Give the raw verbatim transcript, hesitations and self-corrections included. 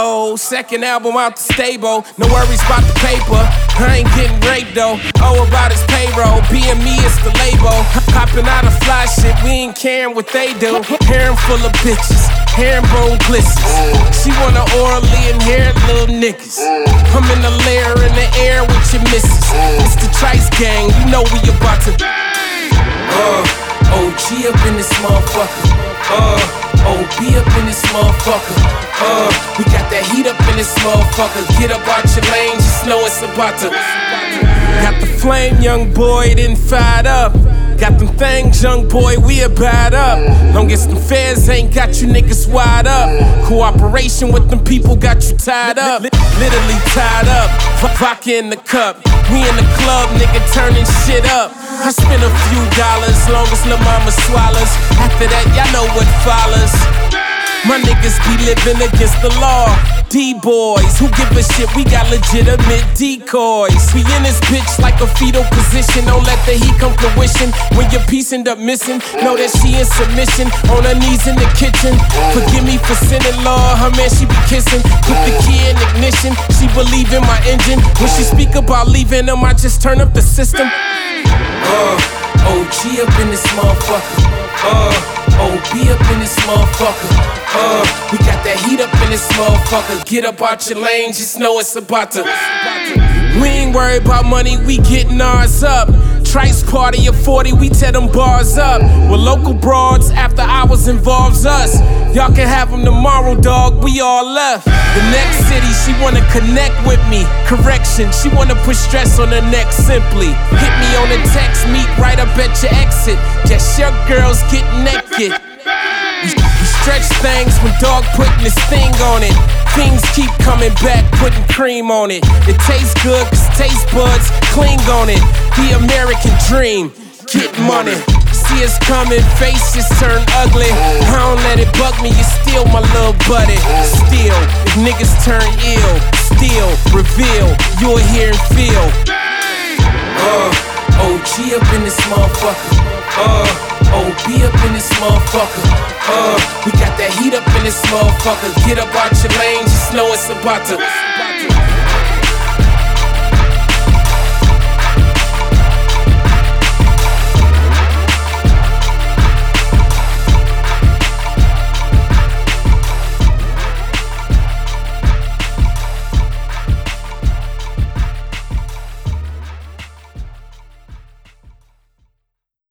Uh-oh, second album out the stable. No worries about the paper, I ain't getting raped though. Oh, about his payroll, being me is the label. Hopping out of fly shit, we ain't caring what they do. Harem full of bitches, herringbone glistens. She wanna orally inherit little niggas. I'm in the lair in the air with your missus. It's the Trice gang, you know we about to. Uh, O G up in this motherfucker. Uh, O B up in this motherfucker. Uh, we got that heat up in this motherfucker. Get up out your lane, just know it's about to. Got the flame, young boy, then fired up. Got them things, young boy, we about up. Long as them feds ain't got you niggas wide up. Cooperation with them people got you tied up. Literally tied up, vodka in the cup. We in the club, nigga, turning shit up. I spend a few dollars, long as lil' mama swallows. After that, y'all know what follows. My niggas be living against the law. D-boys, who give a shit, we got legitimate decoys. We in this bitch like a fetal position. Don't let the heat come fruition. When your piece end up missing, know that she in submission. On her knees in the kitchen. Forgive me for sinning, Lord, her man she be kissing. Put the key in ignition, she believe in my engine. When she speak about leaving him, I just turn up the system. Uh, O G up in this motherfucker. Uh, O B up in this motherfucker. Uh, we got that heat up in this motherfucker. Get up out your lane, just know it's about to. We ain't worried about money, we getting ours up. Trice party of forty, we tear them bars up. With local broads, after hours involves us. Y'all can have them tomorrow, dog, we all left. The next city, she wanna connect with me. Correction, she wanna put stress on her neck simply. Hit me on the text, meet right up at your exit. Guess your girls get naked. We, we stretch things when dog putting his thing on it. Things keep coming back, putting cream on it. It tastes good cause taste buds cling on it. The American dream, get money. See us coming, faces turn ugly. I don't let it bug me, you still my little buddy. Still, if niggas turn ill, still reveal, you'll hear and feel. Uh, O G up in this motherfucker. Uh, O B up in this motherfucker. Uh, we got that heat up in this motherfucker. Get up out your lane, just know it's about to.